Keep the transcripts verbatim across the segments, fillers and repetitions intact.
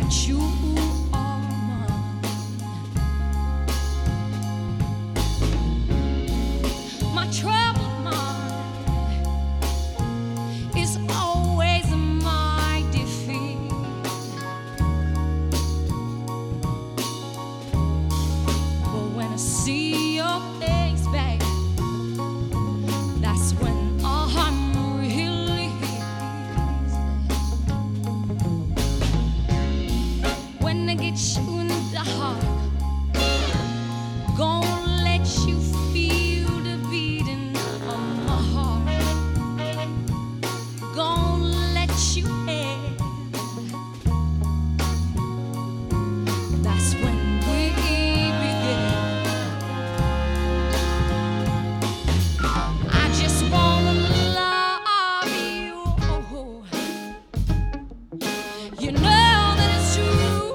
that you are mine. My troubled mind is always my defeat. But when I see your face, babe, that's when I'm really when I get you in the heart, gonna let you feel the beating of my heart, gonna let you have. That's when we begin. I just wanna love you. You know that it's true.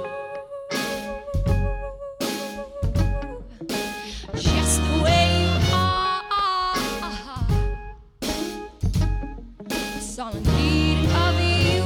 Just the way you are. It's all I need of you.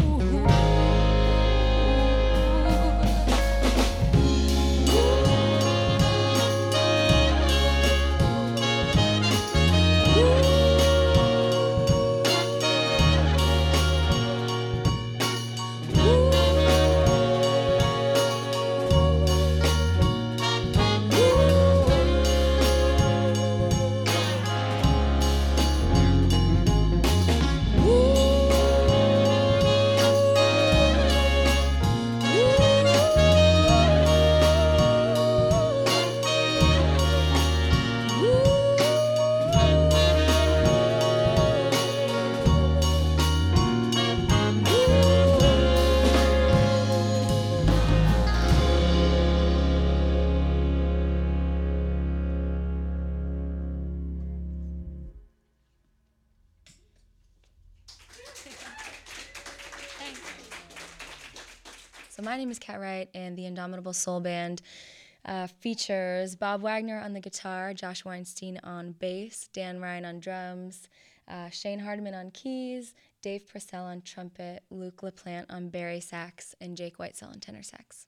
So my name is Kat Wright, and the Indomitable Soul Band uh, features Bob Wagner on the guitar, Josh Weinstein on bass, Dan Ryan on drums, uh, Shane Hardiman on keys, Dave Purcell on trumpet, Luke LaPlante on bari sax, and Jake Whitesell on tenor sax.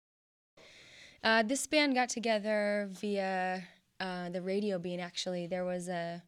Uh, this band got together via uh, the Radio Bean, actually. There was a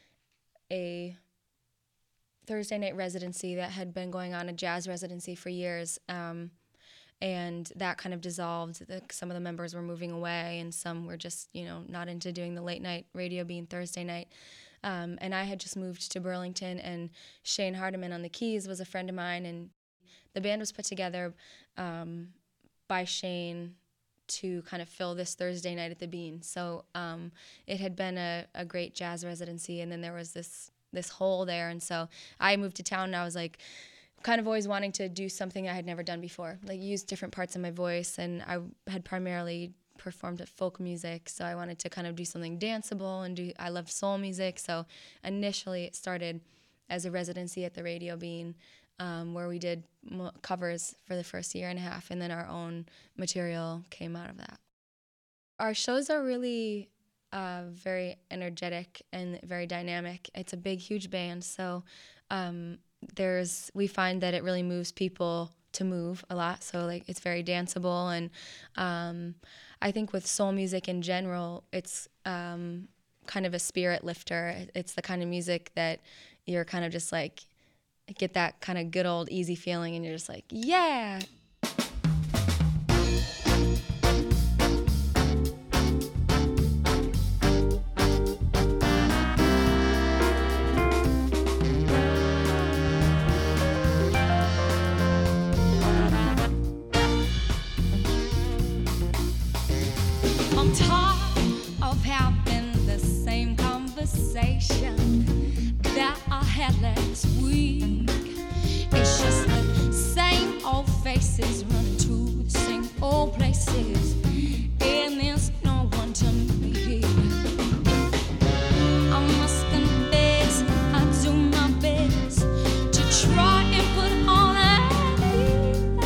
a Thursday night residency that had been going on, a jazz residency for years, um, and that kind of dissolved. The, some of the members were moving away, and some were just, you know, not into doing the late night Radio Bean Thursday night. Um, and I had just moved to Burlington, and Shane Hardiman on the keys was a friend of mine, and the band was put together um, by Shane to kind of fill this Thursday night at the Bean. So um, it had been a, a great jazz residency, and then there was this this hole there, and so I moved to town, and I was like, kind of always wanting to do something I had never done before, like use different parts of my voice, and I had primarily performed at folk music, so I wanted to kind of do something danceable, and do. I love soul music, so initially it started as a residency at the Radio Bean, um, where we did mo- covers for the first year and a half, and then our own material came out of that. Our shows are really uh, very energetic and very dynamic. It's a big, huge band, so um, there's we find that it really moves people to move a lot, so like it's very danceable, and um, I think with soul music in general, it's um, kind of a spirit lifter. It's the kind of music that you're kind of just like, get that kind of good old easy feeling, and you're just like, yeah. I'm tired of having the same conversation that I had last week. It's just the same old faces running to the same old places, and there's no one to meet. I must confess, I do my best to try and put all that in,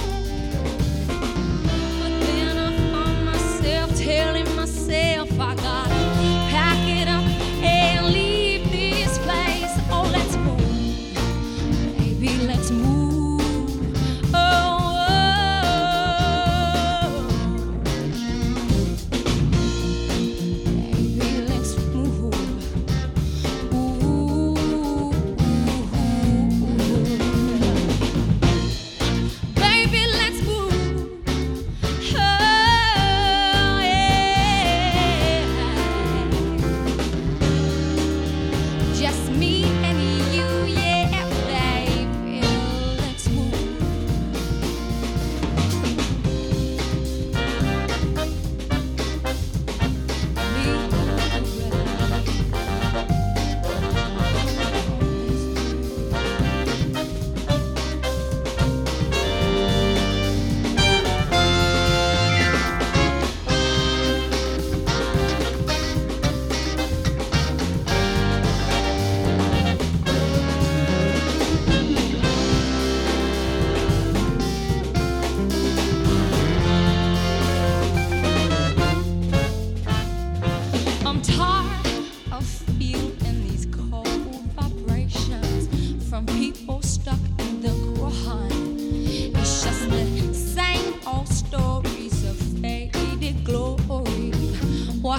but then I find myself telling myself I gotta pack it up and leave this place. Oh, let's move, baby, let's move. Oh, oh,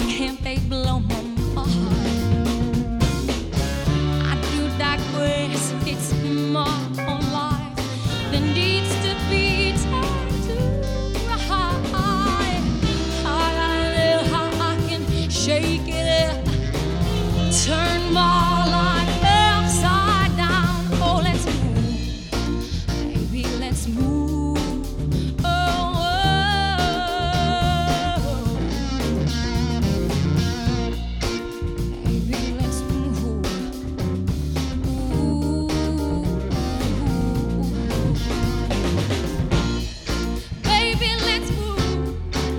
can't they blow my mind? I do digress, it's my own life that needs to be tattooed. I gotta live how I can shake it up, turn my life upside down. Oh, let's move, baby, let's move. Oh, oh, baby, let's move. Ooh, baby, let's move.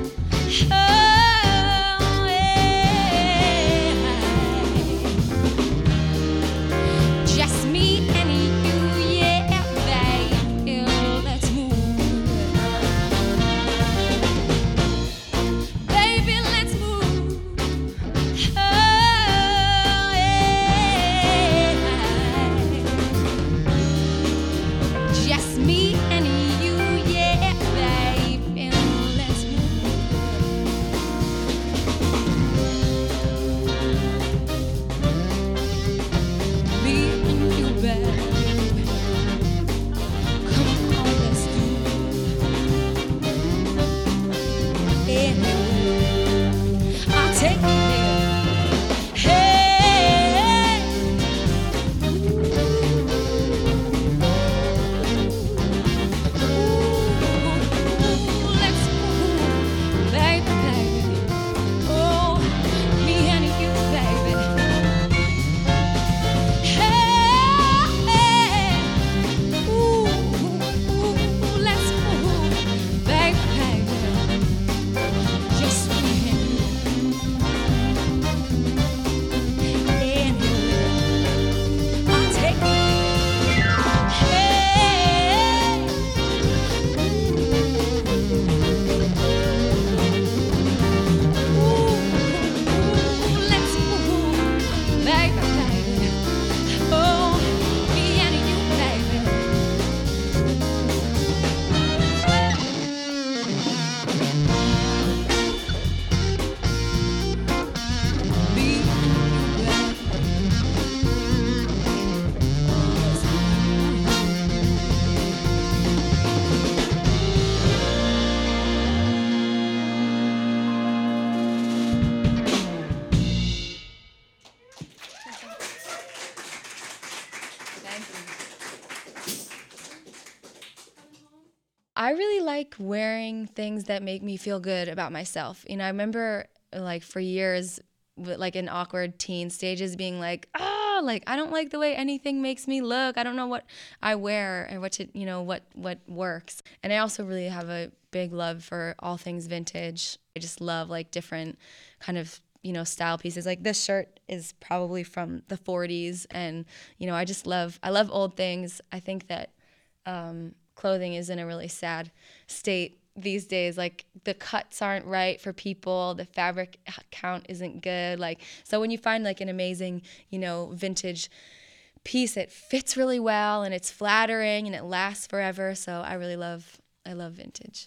Oh, yeah. Just me and you, yeah, baby, let's move. Baby, let's move. Oh, yeah. Just me and you, yeah, baby, let's move. Me and you, baby. Come on, let's do it. Yeah. I'll take you there. Hey. Ooh, let's move, baby, baby. Oh, me and you, baby. Hey, ooh, ooh, let's move, baby, baby. Just me and you. And I'll take you. Hey, ooh, let's move, baby, baby. Oh, me and you, baby. Me and you, baby. I really like wearing things that make me feel good about myself. You know, I remember like for years, with, like in awkward teen stages, being like, ah, like I don't like the way anything makes me look. I don't know what I wear and what to, you know, what what works. And I also really have a big love for all things vintage. I just love like different kind of, you know, style pieces. Like this shirt is probably from the forties, and you know, I just love I love old things. I think that um, clothing is in a really sad state these days. Like the cuts aren't right for people, the fabric count isn't good. Like so when you find like an amazing, you know, vintage piece, it fits really well and it's flattering and it lasts forever. So I really love I love vintage.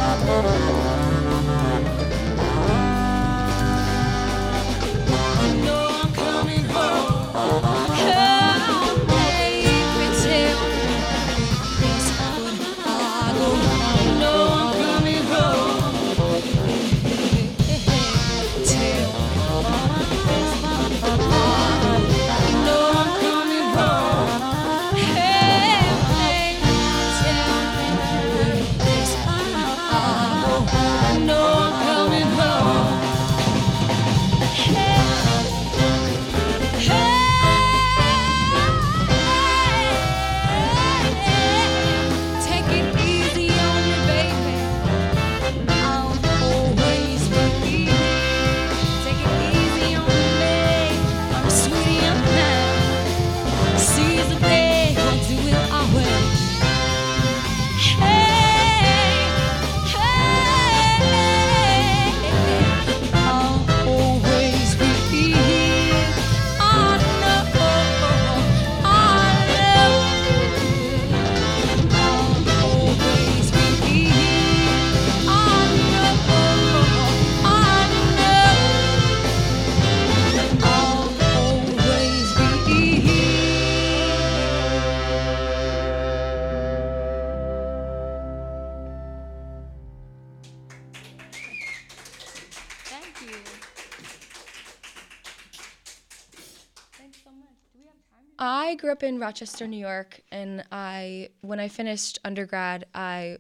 I grew up in Rochester, New York, and I, when I finished undergrad, I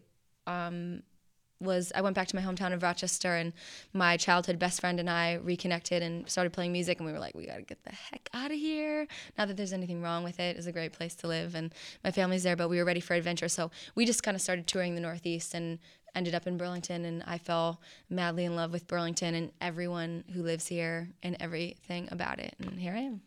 um, was I went back to my hometown of Rochester, and my childhood best friend and I reconnected and started playing music, and we were like, we gotta get the heck out of here. Not that there's anything wrong with it. It's a great place to live, and my family's there, but we were ready for adventure, so we just kind of started touring the Northeast and ended up in Burlington, and I fell madly in love with Burlington and everyone who lives here and everything about it, and here I am.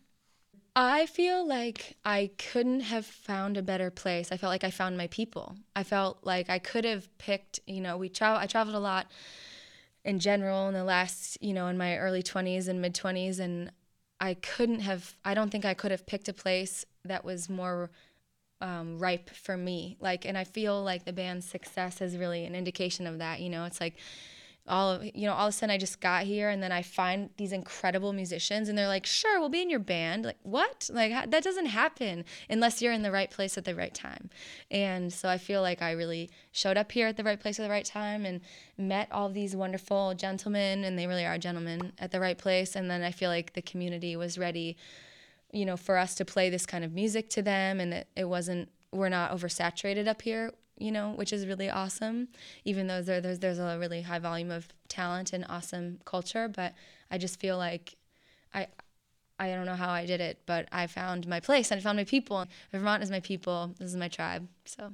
I feel like I couldn't have found a better place. I felt like I found my people. I felt like I could have picked, you know, we travel. I traveled a lot in general in the last, you know, in my early twenties and mid twenties, and I couldn't have, I don't think I could have picked a place that was more um, ripe for me. Like, and I feel like the band's success is really an indication of that. You know, it's like, all of, you know, all of a sudden I just got here, and then I find these incredible musicians, and they're like, sure, we'll be in your band. Like, what? Like, that doesn't happen unless you're in the right place at the right time. And so I feel like I really showed up here at the right place at the right time and met all these wonderful gentlemen, and they really are gentlemen, at the right place. And then I feel like the community was ready, you know, for us to play this kind of music to them, and that it wasn't, we're not oversaturated up here, you know, which is really awesome, even though there, there's there's a really high volume of talent and awesome culture. But I just feel like I I don't know how I did it, but I found my place and I found my people. Vermont is my people. This is my tribe. So.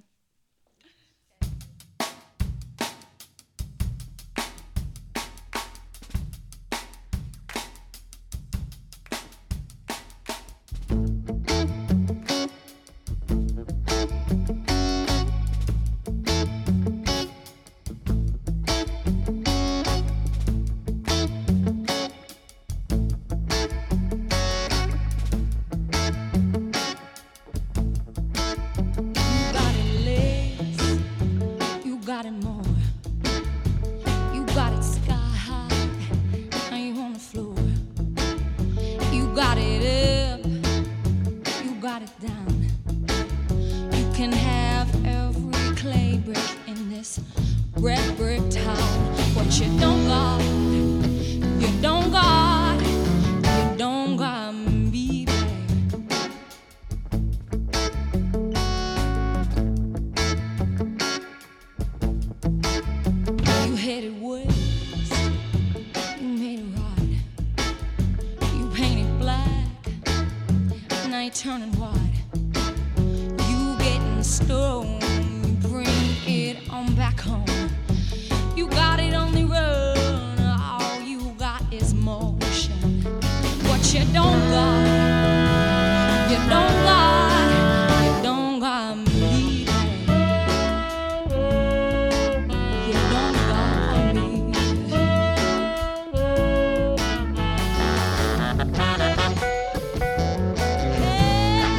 Turning wide, you getting stoned, you bring it on back home. You got it on the run, all you got is motion. What you don't got, you don't got, you don't got me. You don't got me. Hey.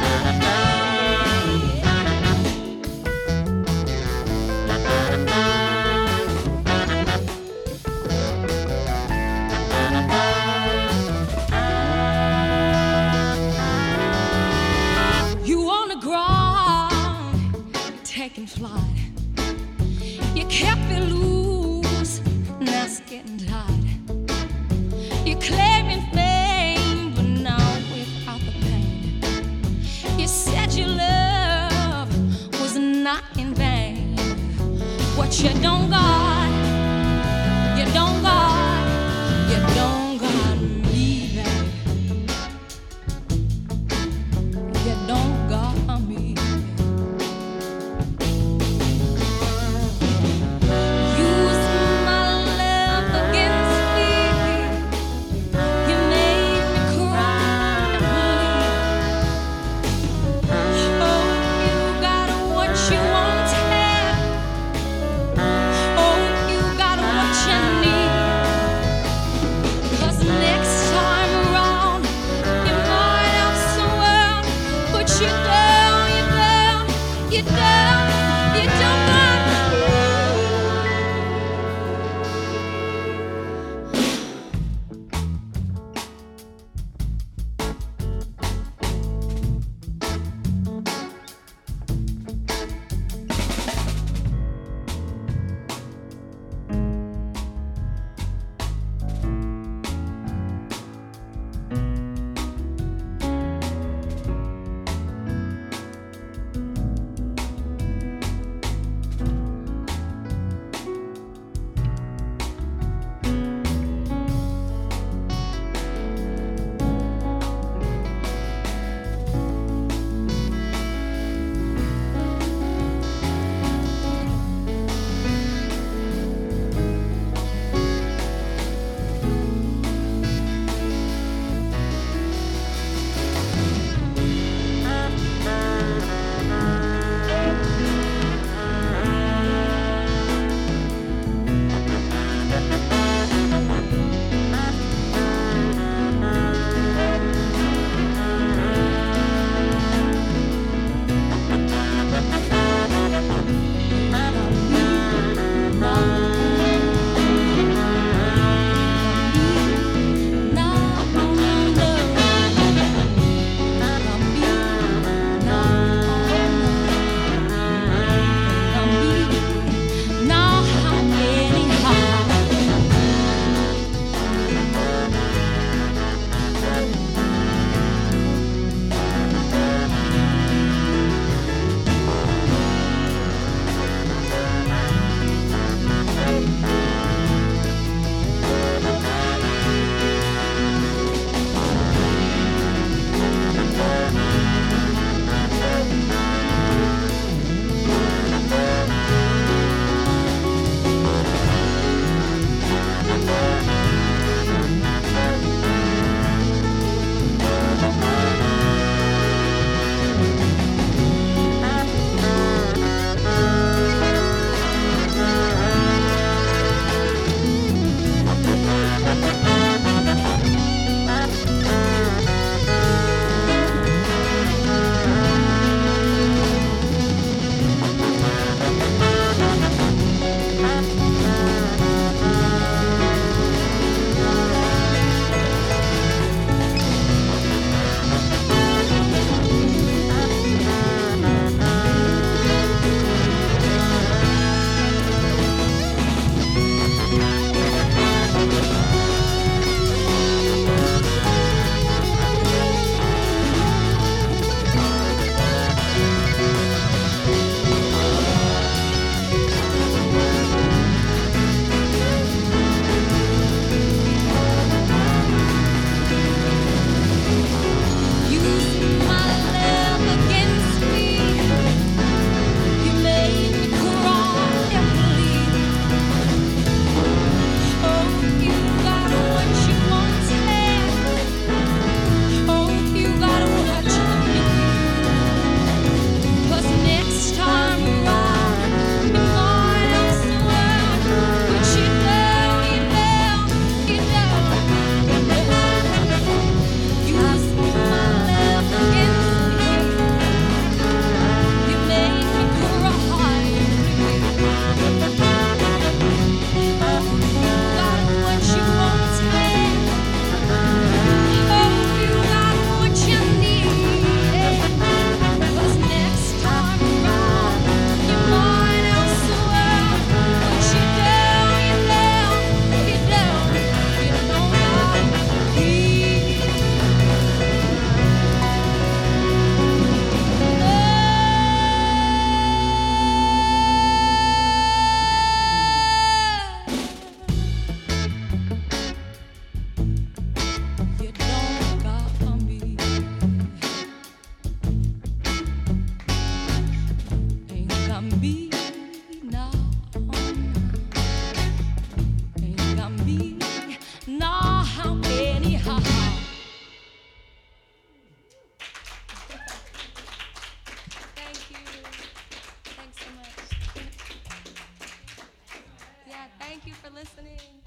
Thank you for listening.